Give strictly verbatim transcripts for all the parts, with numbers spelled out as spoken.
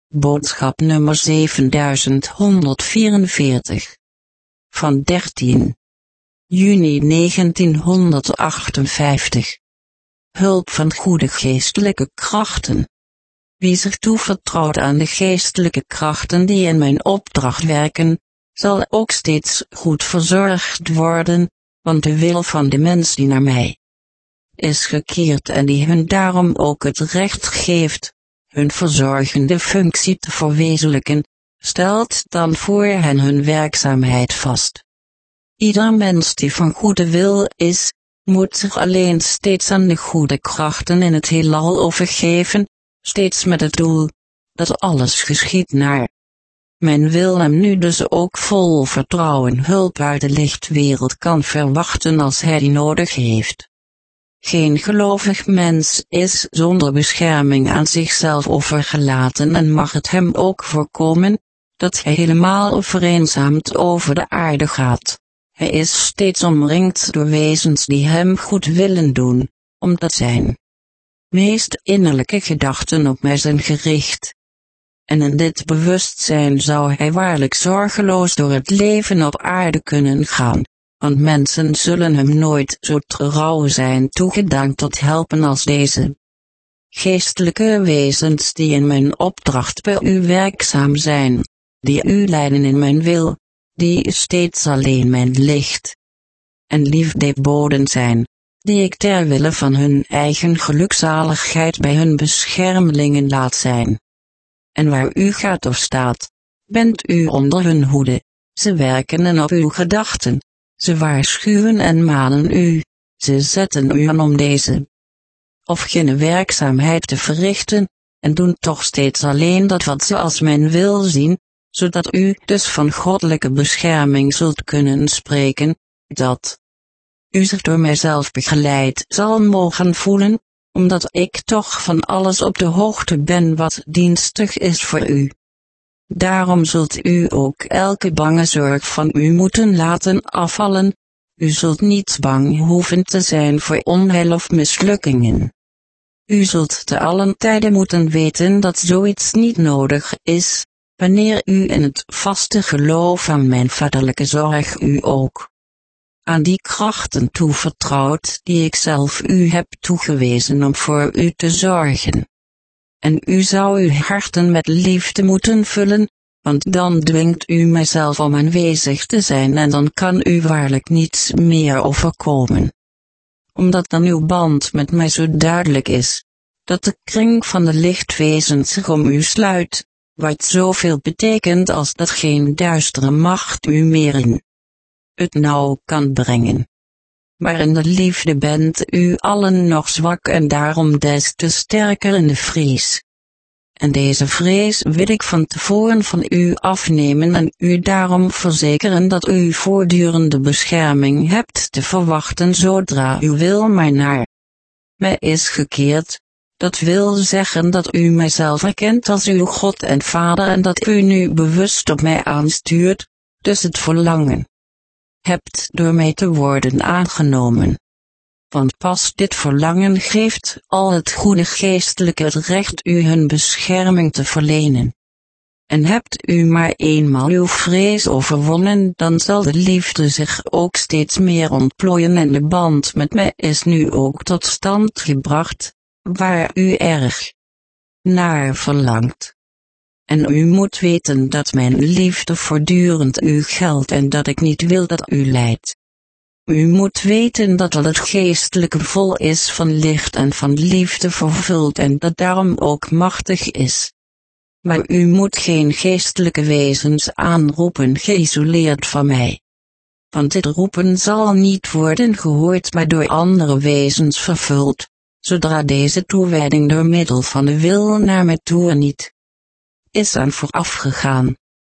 Boodschap nummer zevenduizendhonderdvierenveertig. Van dertien juni negentienhonderdachtenvijftig. Hulp van goede geestelijke krachten. Wie zich toevertrouwt aan de geestelijke krachten die in mijn opdracht werken, zal ook steeds goed verzorgd worden, want de wil van de mens die naar mij is gekeerd en die hun daarom ook het recht geeft hun verzorgende functie te verwezenlijken, stelt dan voor hen hun werkzaamheid vast. Ieder mens die van goede wil is, moet zich alleen steeds aan de goede krachten in het heelal overgeven, steeds met het doel dat alles geschiedt naar men wil hem nu dus ook vol vertrouwen hulp uit de lichtwereld kan verwachten als hij die nodig heeft. Geen gelovig mens is zonder bescherming aan zichzelf overgelaten en mag het hem ook voorkomen, dat hij helemaal vereenzaamd over de aarde gaat. Hij is steeds omringd door wezens die hem goed willen doen, omdat zijn meest innerlijke gedachten op mij zijn gericht. En in dit bewustzijn zou hij waarlijk zorgeloos door het leven op aarde kunnen gaan, want mensen zullen hem nooit zo trouw zijn toegedaan tot helpen als deze geestelijke wezens die in mijn opdracht bij u werkzaam zijn, die u leiden in mijn wil, die steeds alleen mijn licht en liefdeboden zijn, die ik ter wille van hun eigen gelukzaligheid bij hun beschermelingen laat zijn. En waar u gaat of staat, bent u onder hun hoede, ze werken op uw gedachten, ze waarschuwen en manen u, ze zetten u aan om deze of gene werkzaamheid te verrichten, en doen toch steeds alleen dat wat ze als mijn wil zien, zodat u dus van goddelijke bescherming zult kunnen spreken, dat u zich door mijzelf begeleid zal mogen voelen, omdat ik toch van alles op de hoogte ben wat dienstig is voor u. Daarom zult u ook elke bange zorg van u moeten laten afvallen, u zult niet bang hoeven te zijn voor onheil of mislukkingen. U zult te allen tijden moeten weten dat zoiets niet nodig is, wanneer u in het vaste geloof aan mijn vaderlijke zorg u ook aan die krachten toevertrouwt die ik zelf u heb toegewezen om voor u te zorgen. En u zou uw harten met liefde moeten vullen, want dan dwingt u mijzelf om aanwezig te zijn en dan kan u waarlijk niets meer overkomen. Omdat dan uw band met mij zo duidelijk is, dat de kring van de lichtwezens zich om u sluit, wat zoveel betekent als dat geen duistere macht u meer in het nauw kan brengen. Maar in de liefde bent u allen nog zwak en daarom des te sterker in de vrees. En deze vrees wil ik van tevoren van u afnemen en u daarom verzekeren dat u voortdurende bescherming hebt te verwachten zodra uw wil maar naar mij is gekeerd. Dat wil zeggen dat u mijzelf erkent als uw God en Vader en dat u nu bewust op mij aanstuurt, dus het verlangen hebt door mij te worden aangenomen. Want pas dit verlangen geeft al het goede geestelijke het recht u hun bescherming te verlenen. En hebt u maar eenmaal uw vrees overwonnen, dan zal de liefde zich ook steeds meer ontplooien en de band met mij is nu ook tot stand gebracht, waar u erg naar verlangt. En u moet weten dat mijn liefde voortdurend u geldt en dat ik niet wil dat u lijdt. U moet weten dat al het geestelijke vol is van licht en van liefde vervuld en dat daarom ook machtig is. Maar u moet geen geestelijke wezens aanroepen geïsoleerd van mij. Want dit roepen zal niet worden gehoord maar door andere wezens vervuld, zodra deze toewijding door middel van de wil naar mij toe en niet is aan vooraf gegaan.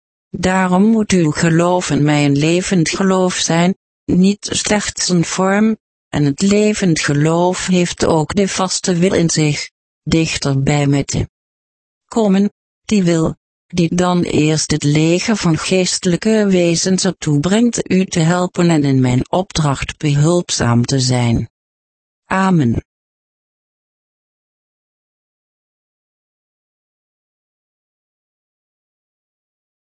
Daarom moet uw geloof in mij een levend geloof zijn, niet slechts een vorm, en het levend geloof heeft ook de vaste wil in zich, dichter bij mij te komen, die wil, die dan eerst het leger van geestelijke wezens ertoe brengt u te helpen en in mijn opdracht behulpzaam te zijn. Amen.